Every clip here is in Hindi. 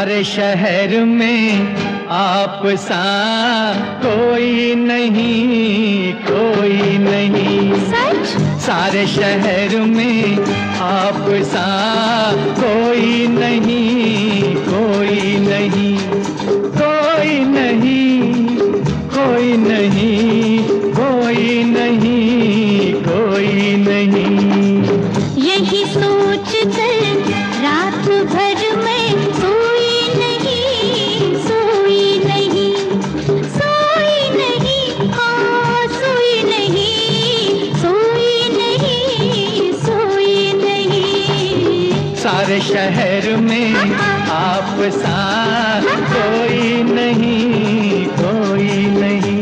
सारे शहर में आप सा कोई नहीं, कोई नहीं। सच? सारे शहर में आप सा कोई नहीं, कोई नहीं, कोई नहीं, कोई नहीं, कोई नहीं, कोई नहीं। यही सोच कर रात भर में सोई नहीं, सोई नहीं, सोई नहीं, हाँ सोई नहीं, सोई नहीं, सोई नहीं। सारे शहर में आप सा कोई नहीं, कोई नहीं।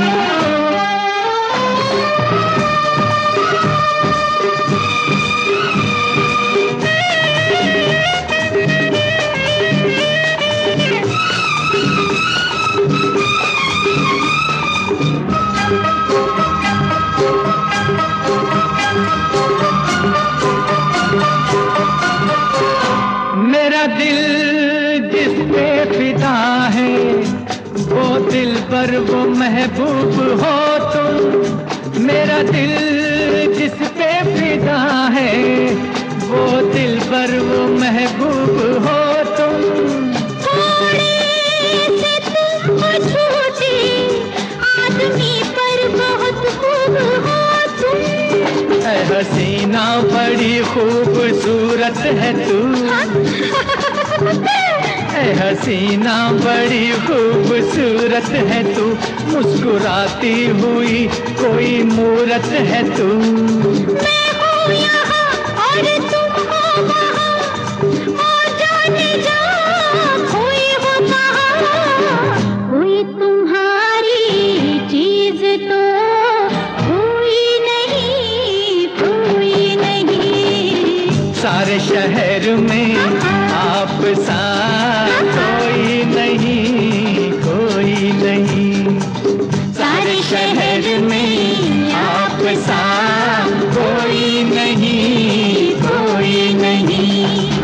मेरा दिल जिस पे फिदा है, वो दिल पर वो महबूब हो तुम। मेरा दिल जिस पे फिदा है, वो दिल पर वो महबूब हो तुम। थोड़े से तुम हो छोटे, आदमी पर बहुत खूब हो तुम। ऐ हसीना बड़ी खूबसूरत है तू। ऐ हसीना बड़ी खूबसूरत है तू, मुस्कुराती हुई कोई मूरत है तू। मैं हूँ यहाँ और तुम हो वहाँ, ओ जाने जा कोई हो कहाँ। कोई तुम्हारी चीज तो कोई नहीं, कोई नहीं। सारे शहर में आप सा कोई नहीं, कोई नहीं। सारे शहर में आप सा कोई नहीं, कोई नहीं।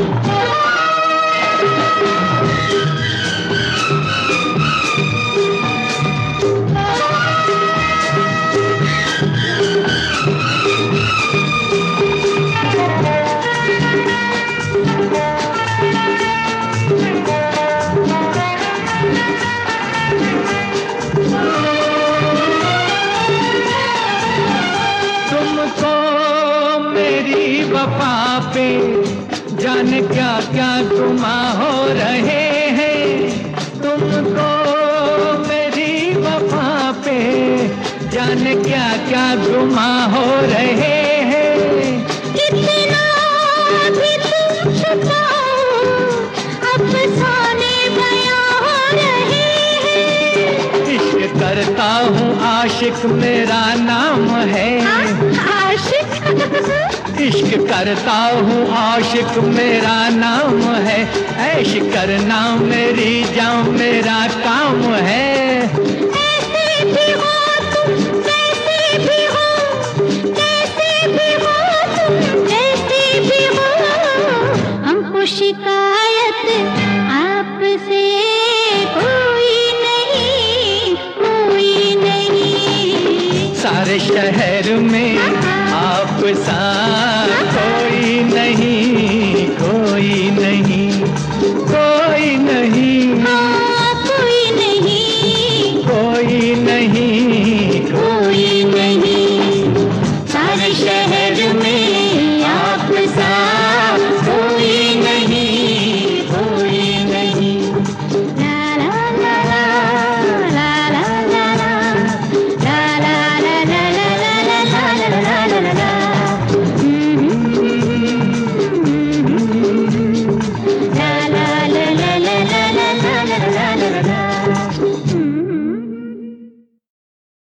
वफा पे जाने क्या क्या गुमा हो रहे हैं। तुमको मेरी वफा पे जाने क्या क्या गुमा हो रहे हैं। कितना भी तुम छुपाओ, अफसाने बयां हो रहे हैं। इश्क करता हूँ आशिक मेरा नाम है। आशिक? इश्क करता हूँ आशिक मेरा नाम है। ऐश करना मेरी जान मेरा काम है। ऐसे भी हो तुम, जैसे भी हो, जैसे भी हो तुम, जैसे भी हो। हमको शिकायत आपसे कोई नहीं, कोई नहीं। सारे शहर में आप सा कोई नहीं, कोई नहीं।